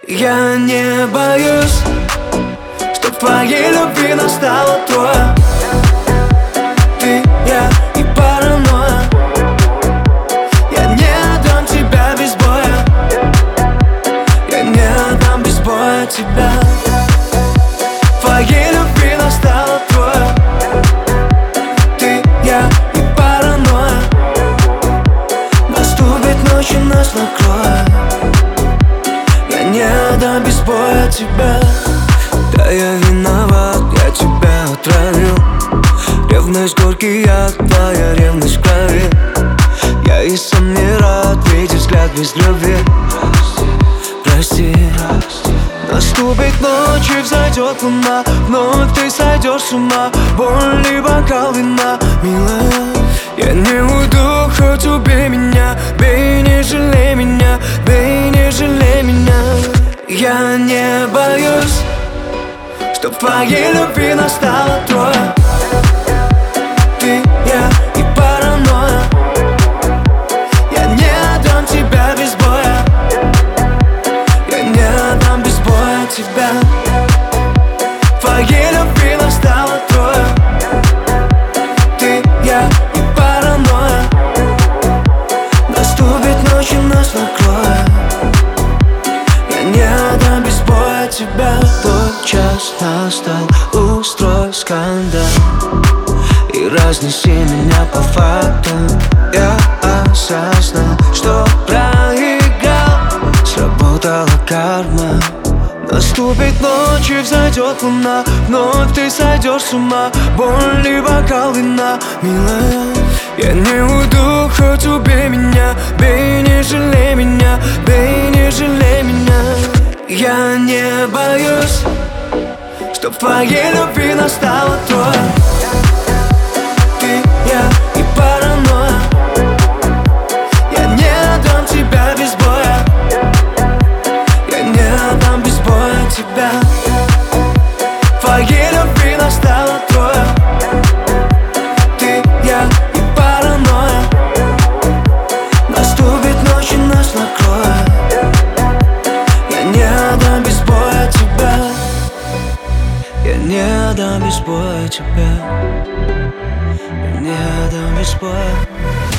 Я не боюсь, что в твоей любви настало трое. Ты, я и паранойя. Я не отдам тебя без боя. Я не отдам без боя тебя. В твоей любви настало трое. Ты, я и паранойя. Наступит ночь и нас накроет. Я не отдам без боя тебя. Да, я виноват, я тебя отравил. Ревность горький яд, твоя ревность в крови. Я и сам не рад видеть взгляд без любви. Прости, наступит ночь и взойдет луна. Вновь ты сойдешь с ума. Боль и бокал вина, милая. Я не уйду, хоть убей меня. Бей, не жалей меня. Бей, не жалей меня. Я не боюсь, что в твоей любви настало трое. Ты, я и паранойя. Я не отдам тебя без боя. Я не отдам без боя тебя. В твоей любви настало трое. Ты, я и паранойя. Наступит ночь и нас накроет. Я не отдам без боя тебя. Твой час настал, устрой скандал и разнеси меня по фактам. Я осознал, что проиграл. Сработала карма. Наступит ночь и взойдет луна. Вновь ты сойдешь с ума. Боль и бокал вина, милая. Я не уйду, хоть убей меня. Бей, не жалей меня. Бей, не жалей меня. Я не боюсь, что в твоей любви настало трое. Ты, я и паранойя. Я не отдам тебя без боя. Я не отдам без боя тебя. В твоей любви настало трое. Ты, я и паранойя. Наступит ночь и нас накроет. Я не отдам без боя тебя. Я не отдам без боя тебя. Я не отдам без боя.